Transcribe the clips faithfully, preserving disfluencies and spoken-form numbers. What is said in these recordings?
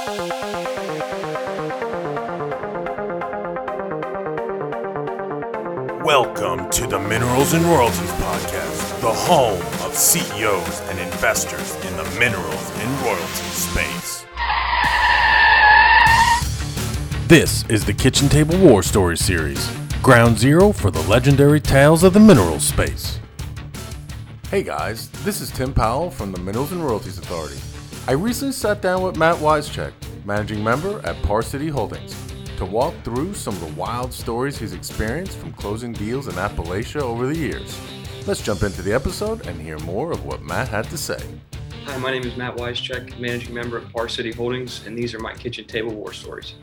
Welcome to the Minerals and Royalties Podcast, the home of C E Os and investors in the minerals and royalties space. This is the Kitchen Table War Story series, ground zero for the legendary tales of the minerals space. Hey guys, this is Tim Powell from the Minerals and Royalties Authority. I recently sat down with Matt Wyschek, managing member at Par City Holdings, to walk through some of the wild stories he's experienced from closing deals in Appalachia over the years. Let's jump into the episode and hear more of what Matt had to say. Hi, my name is Matt Wyschek, managing member of Par City Holdings, and these are my kitchen table war stories.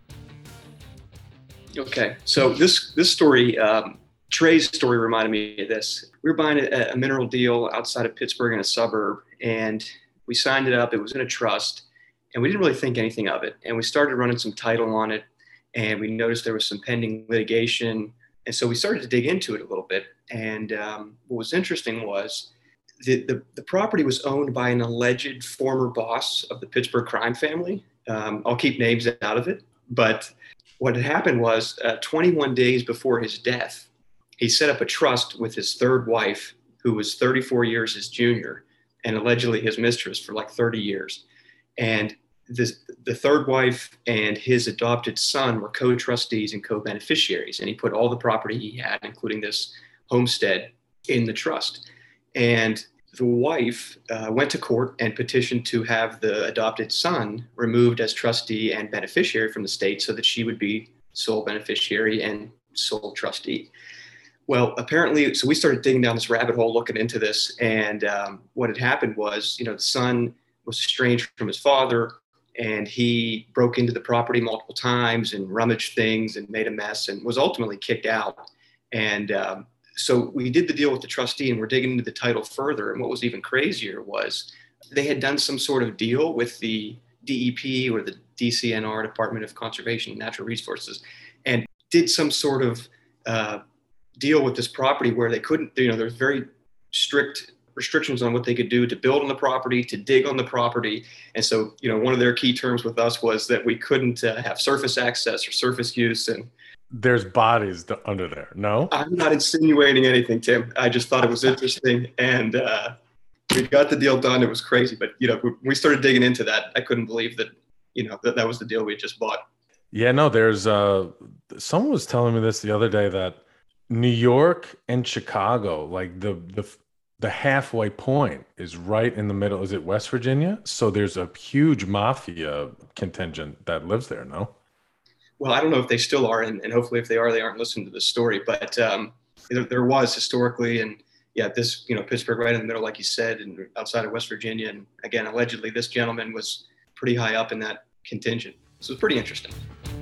Okay, so this this story, um, Trey's story reminded me of this. We were buying a, a mineral deal outside of Pittsburgh in a suburb, and we signed it up. It was in a trust, and we didn't really think anything of it. And we started running some title on it, and we noticed there was some pending litigation. And so we started to dig into it a little bit. And um, what was interesting was the, the, the property was owned by an alleged former boss of the Pittsburgh crime family. Um, I'll keep names out of it. But what had happened was uh, twenty-one days before his death, he set up a trust with his third wife, who was thirty-four years his junior, and allegedly his mistress for like thirty years. And this, the third wife and his adopted son were co-trustees and co-beneficiaries. And he put all the property he had, including this homestead, in the trust. And the wife uh, went to court and petitioned to have the adopted son removed as trustee and beneficiary from the state so that she would be sole beneficiary and sole trustee. Well, apparently, so we started digging down this rabbit hole, looking into this. And um, what had happened was, you know, the son was estranged from his father, and he broke into the property multiple times and rummaged things and made a mess and was ultimately kicked out. And um, so we did the deal with the trustee, and we're digging into the title further. And what was even crazier was they had done some sort of deal with the D E P or the D C N R, Department of Conservation and Natural Resources, and did some sort of uh, deal with this property where they couldn't, you know, there's very strict restrictions on what they could do to build on the property, to dig on the property. And so, you know, one of their key terms with us was that we couldn't uh, have surface access or surface use. And there's bodies under there, no? I'm not insinuating anything, Tim. I just thought it was interesting. And uh, we got the deal done. It was crazy. But, you know, when we started digging into that, I couldn't believe that, you know, that that was the deal we just bought. Yeah, no, there's, uh, someone was telling me this the other day that New York and Chicago, like the, the, the halfway point is right in the middle. Is it West Virginia? So there's a huge mafia contingent that lives there, no? Well, I don't know if they still are, and, and hopefully if they are, they aren't listening to this story. But um, there, there was historically, and yeah, this, you know, Pittsburgh right in the middle, like you said, and outside of West Virginia. And again, allegedly, this gentleman was pretty high up in that contingent. So it was pretty interesting.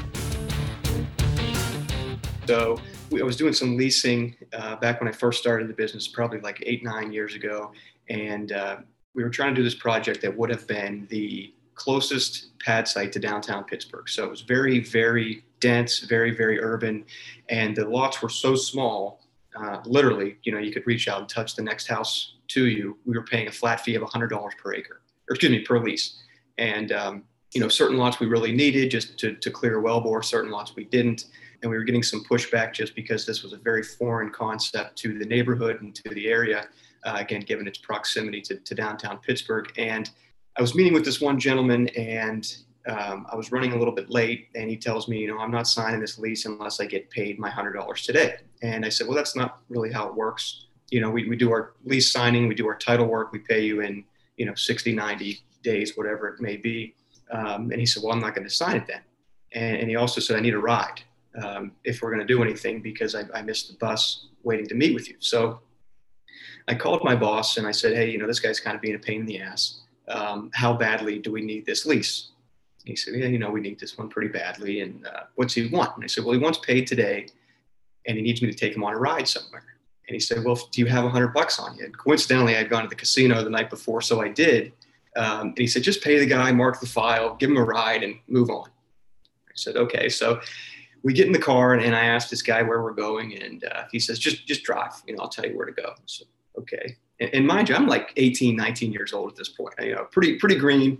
So I was doing some leasing uh, back when I first started the business, probably like eight, nine years ago. And uh, we were trying to do this project that would have been the closest pad site to downtown Pittsburgh. So it was very, very dense, very, very urban. And the lots were so small, uh, literally, you know, you could reach out and touch the next house to you. We were paying a flat fee of one hundred dollars per acre, or excuse me, per lease. And, um, you know, certain lots we really needed just to, to clear wellbore, certain lots we didn't. And we were getting some pushback just because this was a very foreign concept to the neighborhood and to the area, uh, again, given its proximity to, to downtown Pittsburgh. And I was meeting with this one gentleman, and um, I was running a little bit late, and he tells me, you know, I'm not signing this lease unless I get paid my one hundred dollars today. And I said, well, that's not really how it works. You know, we, we do our lease signing, we do our title work, we pay you in, you know, sixty, ninety days, whatever it may be. Um, and he said, well, I'm not going to sign it then. And, and he also said, I need a ride. Um, if we're going to do anything, because I, I missed the bus waiting to meet with you. So I called my boss and I said, hey, you know, this guy's kind of being a pain in the ass. Um, how badly do we need this lease? And he said, yeah, you know, we need this one pretty badly. And uh, what's he want? And I said, well, he wants paid today and he needs me to take him on a ride somewhere. And he said, well, do you have a hundred bucks on you? And coincidentally, I'd gone to the casino the night before, so I did. Um, and he said, just pay the guy, mark the file, give him a ride and move on. I said, okay. So we get in the car, and, and I asked this guy where we're going, and uh, he says, just just drive. You know, I'll tell you where to go. So, okay. And, and mind you, I'm like eighteen, nineteen years old at this point. You know, pretty pretty green.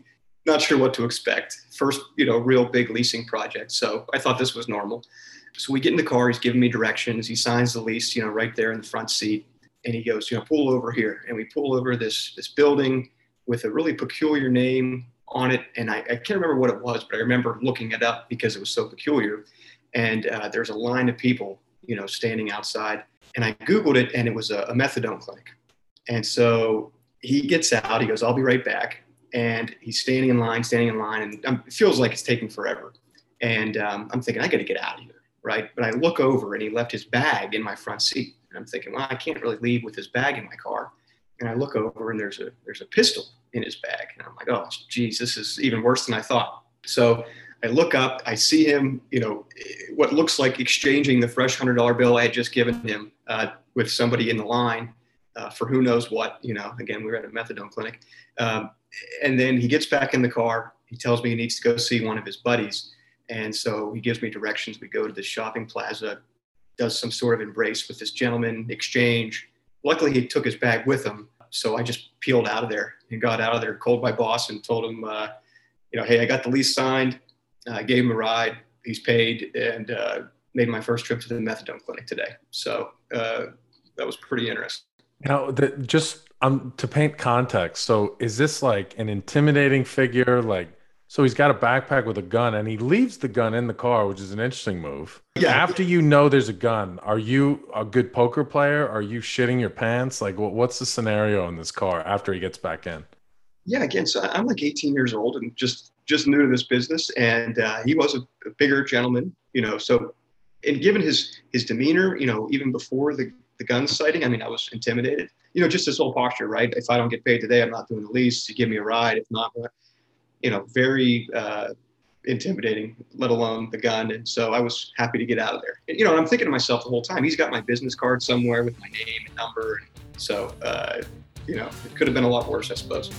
not sure what to expect. First, you know, real big leasing project. So I thought this was normal. So we get in the car, he's giving me directions. He signs the lease, you know, right there in the front seat. And he goes, you know, pull over here. And we pull over this, this building with a really peculiar name on it. And I, I can't remember what it was, but I remember looking it up because it was so peculiar. And uh, there's a line of people, you know, standing outside. And I Googled it, and it was a, a methadone clinic. And so he gets out, he goes, I'll be right back. And he's standing in line, standing in line. And um, it feels like it's taking forever. And um, I'm thinking, I got to get out of here. Right. But I look over and he left his bag in my front seat. And I'm thinking, well, I can't really leave with his bag in my car. And I look over and there's a there's a pistol in his bag. And I'm like, oh, geez, this is even worse than I thought. So I look up, I see him, you know, what looks like exchanging the fresh one hundred dollar bill I had just given him uh, with somebody in the line uh, for who knows what. You know, again, we were at a methadone clinic. Um, and then he gets back in the car. He tells me he needs to go see one of his buddies. And so he gives me directions. We go to the shopping plaza, does some sort of embrace with this gentleman, exchange. Luckily, he took his bag with him. So I just peeled out of there and got out of there, called my boss and told him, uh, you know, hey, I got the lease signed. I uh, gave him a ride. He's paid, and uh, made my first trip to the methadone clinic today. So uh, that was pretty interesting. Now, the, just um, to paint context. So is this like an intimidating figure? Like, so he's got a backpack with a gun, and he leaves the gun in the car, which is an interesting move. Yeah. After you know there's a gun, are you a good poker player? Are you shitting your pants? Like, what, what's the scenario in this car after he gets back in? Yeah, again, so I'm like eighteen years old and just just new to this business, and uh, he was a, a bigger gentleman, you know. So, and given his his demeanor, you know, even before the the gun sighting, I mean, I was intimidated. You know, just his whole posture, right? If I don't get paid today, I'm not doing the lease. You give me a ride. If not, you know, very uh, intimidating, let alone the gun. And so I was happy to get out of there. And, you know, I'm thinking to myself the whole time, he's got my business card somewhere with my name and number. So, uh, you know, it could have been a lot worse, I suppose.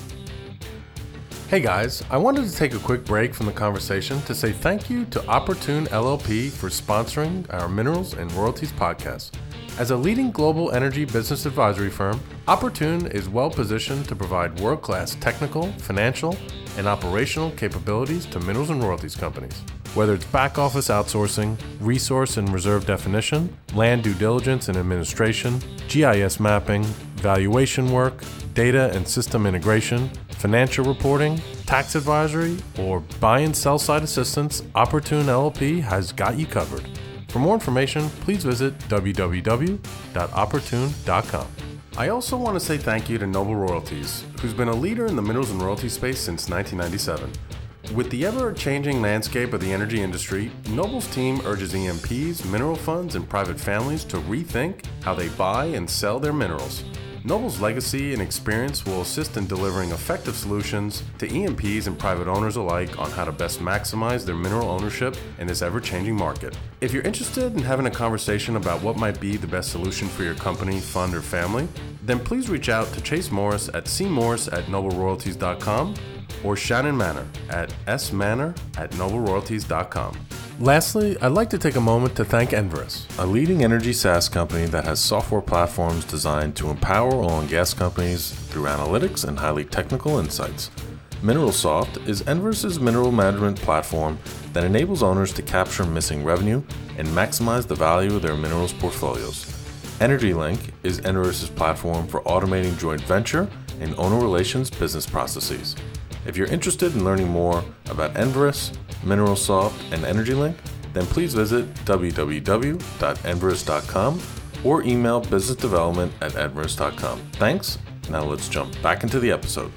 Hey guys, I wanted to take a quick break from the conversation to say thank you to Opportune L L P for sponsoring our Minerals and Royalties podcast. As a leading global energy business advisory firm, Opportune is well positioned to provide world-class technical, financial, and operational capabilities to minerals and royalties companies. Whether it's back office outsourcing, resource and reserve definition, land due diligence and administration, G I S mapping, valuation work, data and system integration, financial reporting, tax advisory, or buy and sell side assistance, Opportune L L P has got you covered. For more information, please visit w w w dot opportune dot com. I also want to say thank you to Noble Royalties, who's been a leader in the minerals and royalty space since nineteen ninety-seven. With the ever-changing landscape of the energy industry, Noble's team urges E M Ps, mineral funds, and private families to rethink how they buy and sell their minerals. Noble's legacy and experience will assist in delivering effective solutions to E M Ps and private owners alike on how to best maximize their mineral ownership in this ever-changing market. If you're interested in having a conversation about what might be the best solution for your company, fund, or family, then please reach out to Chase Morris at c morris at noble royalties dot com or Shannon Manor at s manor at noble royalties dot com. Lastly, I'd like to take a moment to thank Enverus, a leading energy SaaS company that has software platforms designed to empower oil and gas companies through analytics and highly technical insights. MineralSoft is Enverus's mineral management platform that enables owners to capture missing revenue and maximize the value of their minerals portfolios. EnergyLink is Enverus's platform for automating joint venture and owner relations business processes. If you're interested in learning more about Enverus, MineralSoft, and EnergyLink, then please visit w w w dot enverus dot com or email businessdevelopment at enverus dot com. Thanks. Now let's jump back into the episode.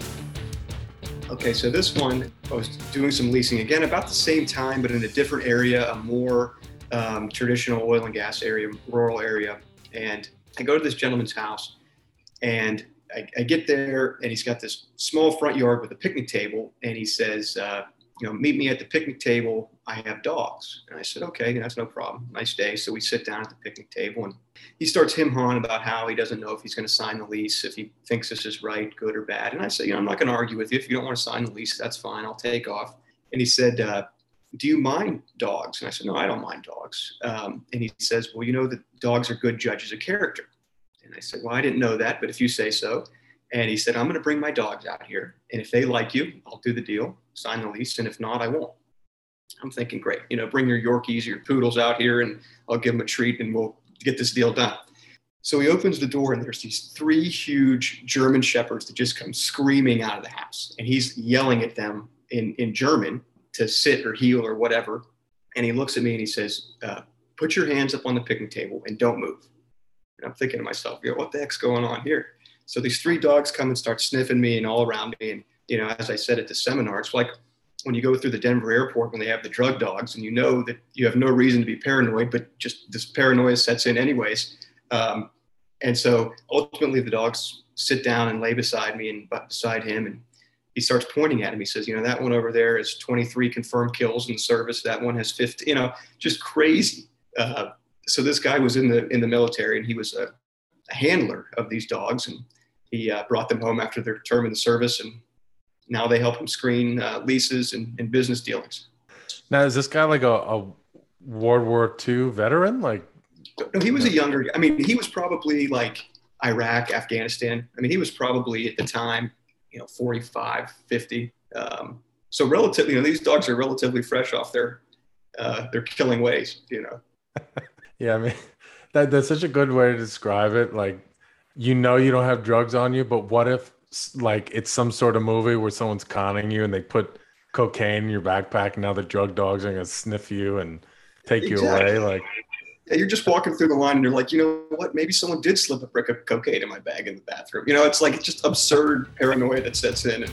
Okay, so this one, I was doing some leasing again about the same time, but in a different area, a more um, traditional oil and gas area, rural area. And I go to this gentleman's house, and I, I get there, and he's got this small front yard with a picnic table, and he says, uh, you know, meet me at the picnic table. I have dogs. And I said, okay, that's no problem. Nice day. So we sit down at the picnic table, and he starts him-hawing about how he doesn't know if he's going to sign the lease, if he thinks this is right, good or bad. And I said, you know, I'm not going to argue with you. If you don't want to sign the lease, that's fine. I'll take off. And he said, uh, do you mind dogs? And I said, no, I don't mind dogs. Um, and he says, well, you know that dogs are good judges of character. And I said, well, I didn't know that, but if you say so. And he said, I'm going to bring my dogs out here. And if they like you, I'll do the deal, sign the lease. And if not, I won't. I'm thinking, great, you know, bring your Yorkies, your poodles out here and I'll give them a treat and we'll get this deal done. So he opens the door and there's these three huge German shepherds that just come screaming out of the house. And he's yelling at them in, in German to sit or heel or whatever. And he looks at me and he says, uh, put your hands up on the picnic table and don't move. And I'm thinking to myself, you know, what the heck's going on here? So these three dogs come and start sniffing me and all around me. And, you know, as I said at the seminar, it's like when you go through the Denver airport when they have the drug dogs and you know that you have no reason to be paranoid, but just this paranoia sets in anyways. Um, and so ultimately the dogs sit down and lay beside me and beside him. And he starts pointing at him. He says, you know, that one over there is twenty-three confirmed kills in the service. That one has fifty, you know, just crazy. Uh, so this guy was in the, in the military and he was a, a handler of these dogs. And he uh, brought them home after their term in the service, and now they help him screen uh, leases and, and business dealings. Now, is this guy like a, a World War Two veteran? Like, no, he was a younger. I mean, he was probably like Iraq, Afghanistan. I mean, he was probably at the time, you know, forty-five, fifty. Um, so relatively, you know, these dogs are relatively fresh off their uh, their killing ways. You know. Yeah, I mean, that that's such a good way to describe it. Like, you know, you don't have drugs on you, but what if like it's some sort of movie where someone's conning you and they put cocaine in your backpack and now the drug dogs are going to sniff you and take exactly. you away? Like, yeah, you're just walking through the line and you're like, you know what, maybe someone did slip a brick of cocaine in my bag in the bathroom. You know, it's like just absurd paranoia that sets in.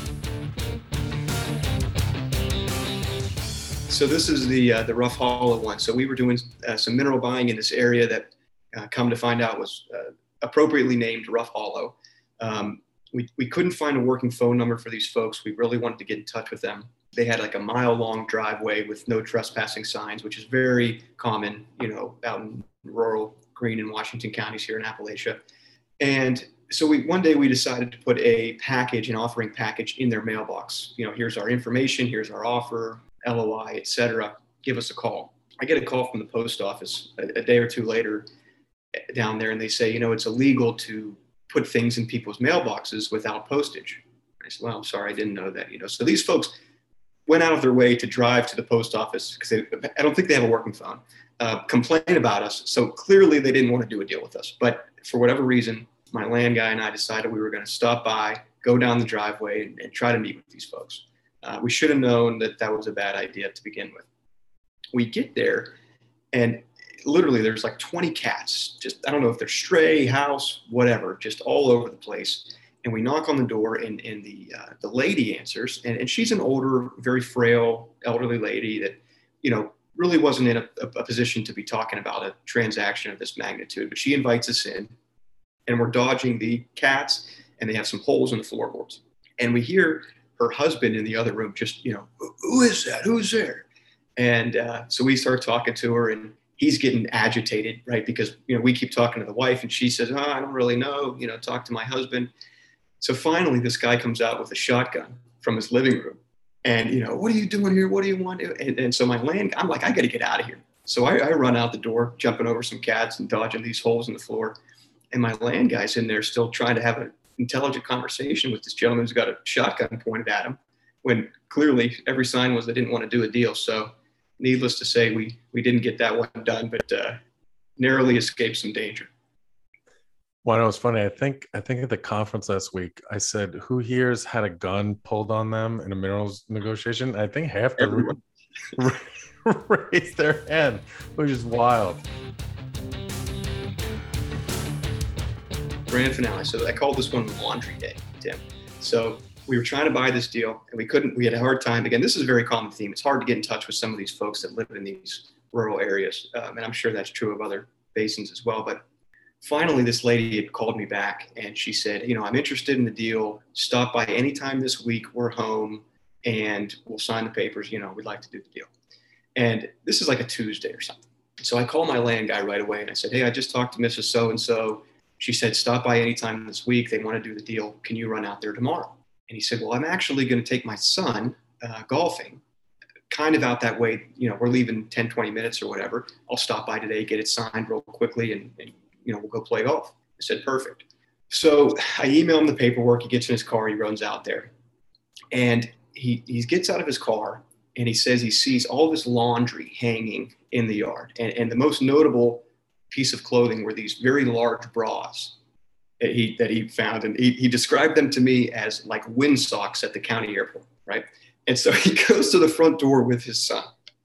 So this is the uh, the Rough Hollow one. So we were doing uh, some mineral buying in this area that uh, come to find out was uh, appropriately named Rough Hollow. Um, we, we couldn't find a working phone number for these folks. We really wanted to get in touch with them. They had like a mile long driveway with no trespassing signs, which is very common, you know, out in rural Greene and Washington counties here in Appalachia. And so we, one day we decided to put a package, an offering package in their mailbox. You know, here's our information, here's our offer, L O I, et cetera. Give us a call. I get a call from the post office a, a day or two later down there, and they say, you know, it's illegal to put things in people's mailboxes without postage. I said, well, I'm sorry, I didn't know that. You know, so these folks went out of their way to drive to the post office because I don't think they have a working phone, uh, complain about us. So clearly they didn't want to do a deal with us. But for whatever reason, my land guy and I decided we were going to stop by, go down the driveway, and, and try to meet with these folks. Uh, we should have known that that was a bad idea to begin with. We get there, and literally there's like twenty cats, just, I don't know if they're stray, house, whatever, just all over the place. And we knock on the door, and, and the uh, the lady answers, and, and she's an older, very frail, elderly lady that, you know, really wasn't in a, a position to be talking about a transaction of this magnitude. But she invites us in, and we're dodging the cats, and they have some holes in the floorboards. And we hear her husband in the other room just, you know, who is that? Who's there? And uh, so we start talking to her, and he's getting agitated, right? Because, you know, we keep talking to the wife, and she says, oh, I don't really know, you know, talk to my husband. So finally, this guy comes out with a shotgun from his living room. And, you know, what are you doing here? What do you want? And, and so my land, I'm like, I got to get out of here. So I, I run out the door, jumping over some cats and dodging these holes in the floor. And my land guy's in there still trying to have an intelligent conversation with this gentleman who's got a shotgun pointed at him, when clearly every sign was they didn't want to do a deal. So needless to say, we we didn't get that one done, but uh, narrowly escaped some danger. Well, it was funny. I think I think at the conference last week, I said, who here's had a gun pulled on them in a minerals negotiation? I think half the room raised their hand, which is wild. Grand finale. So I called this one Laundry Day, Tim. So we were trying to buy this deal, and we couldn't. We had a hard time. Again, this is a very common theme. It's hard to get in touch with some of these folks that live in these rural areas, um, and I'm sure that's true of other basins as well. But finally, this lady had called me back, and she said, you know, I'm interested in the deal. Stop by anytime this week. We're home, and we'll sign the papers. You know, we'd like to do the deal. And this is like a Tuesday or something. So I called my land guy right away, and I said, hey, I just talked to Missus So-and-so. She said, stop by anytime this week. They want to do the deal. Can you run out there tomorrow? And he said, well, I'm actually going to take my son uh, golfing, kind of out that way. You know, we're leaving ten, twenty minutes or whatever. I'll stop by today, get it signed real quickly, and, and you know, we'll go play golf. I said, perfect. So I email him the paperwork. He gets in his car. He runs out there. And he, he gets out of his car and he says he sees all this laundry hanging in the yard. And, and the most notable piece of clothing were these very large bras that he, that he found. And he, he described them to me as like wind socks at the county airport, right? And so he goes to the front door with his son.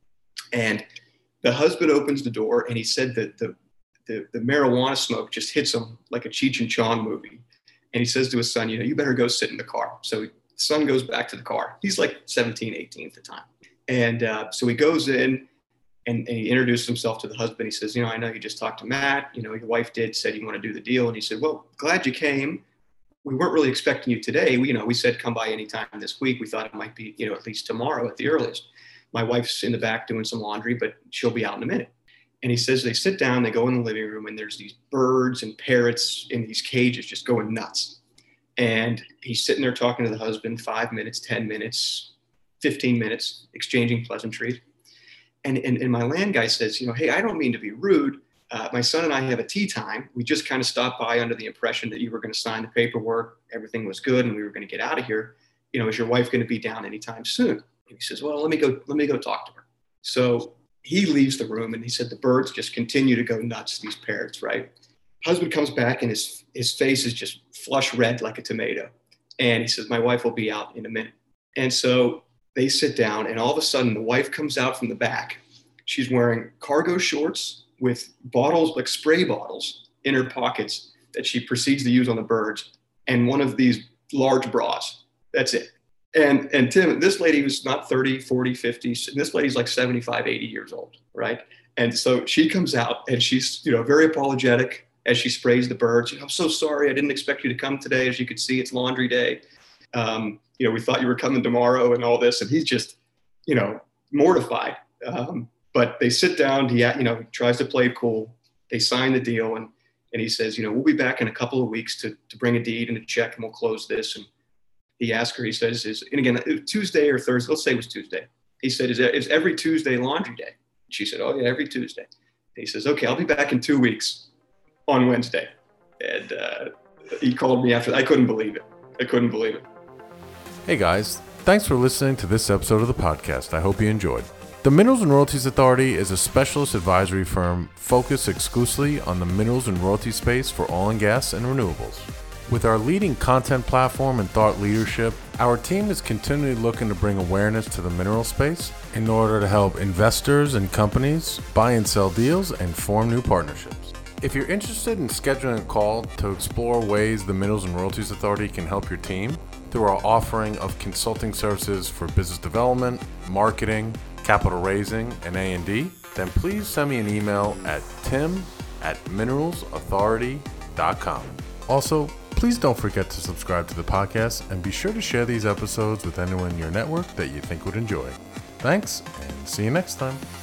And the husband opens the door and he said that the, the, the marijuana smoke just hits him like a Cheech and Chong movie. And he says to his son, you know, you better go sit in the car. So the son goes back to the car. He's like seventeen, eighteen at the time. And uh, so he goes in and, and he introduces himself to the husband. He says, you know, I know you just talked to Matt. You know, your wife did, said you want to do the deal. And he said, well, glad you came. We weren't really expecting you today. We, you know, we said come by anytime this week. We thought it might be, you know, at least tomorrow at the earliest. My wife's in the back doing some laundry, but she'll be out in a minute. And he says they sit down, they go in the living room, and there's these birds and parrots in these cages just going nuts. And he's sitting there talking to the husband five minutes, ten minutes, fifteen minutes, exchanging pleasantries. And, and, and my land guy says, you know, hey, I don't mean to be rude. Uh, my son and I have a tea time. We just kind of stopped by under the impression that you were going to sign the paperwork. Everything was good and we were going to get out of here. You know, is your wife going to be down anytime soon? And he says, well, let me go, let me go talk to her. So he leaves the room and he said the birds just continue to go nuts, these parrots, right? Husband comes back and his, his face is just flush red like a tomato. And he says, my wife will be out in a minute. And so they sit down and all of a sudden the wife comes out from the back. She's wearing cargo shorts with bottles, like spray bottles in her pockets that she proceeds to use on the birds and one of these large bras. That's it. And and Tim, this lady was not thirty, forty, fifty. This lady's like seventy-five, eighty years old, right? And so she comes out and she's, you know, very apologetic as she sprays the birds. You know, I'm so sorry. I didn't expect you to come today. As you could see, it's laundry day. Um, you know, we thought you were coming tomorrow and all this. And he's just, you know, mortified. Um, but they sit down. He, you know, tries to play it cool. They sign the deal. And, and he says, you know, we'll be back in a couple of weeks to, to bring a deed and a check and we'll close this. And he asked her, he says, is, and again, Tuesday or Thursday, let's say it was Tuesday. He said, is, is every Tuesday laundry day? She said, oh yeah, every Tuesday. And he says, okay, I'll be back in two weeks on Wednesday. And uh, he called me after. I couldn't believe it. I couldn't believe it. Hey guys, thanks for listening to this episode of the podcast. I hope you enjoyed. The Minerals and Royalties Authority is a specialist advisory firm focused exclusively on the minerals and royalty space for oil and gas and renewables. With our leading content platform and thought leadership, our team is continually looking to bring awareness to the mineral space in order to help investors and companies buy and sell deals and form new partnerships. If you're interested in scheduling a call to explore ways the Minerals and Royalties Authority can help your team through our offering of consulting services for business development, marketing, capital raising, and A and D, then please send me an email at tim at minerals authority dot com. Also, please don't forget to subscribe to the podcast and be sure to share these episodes with anyone in your network that you think would enjoy. Thanks, and see you next time.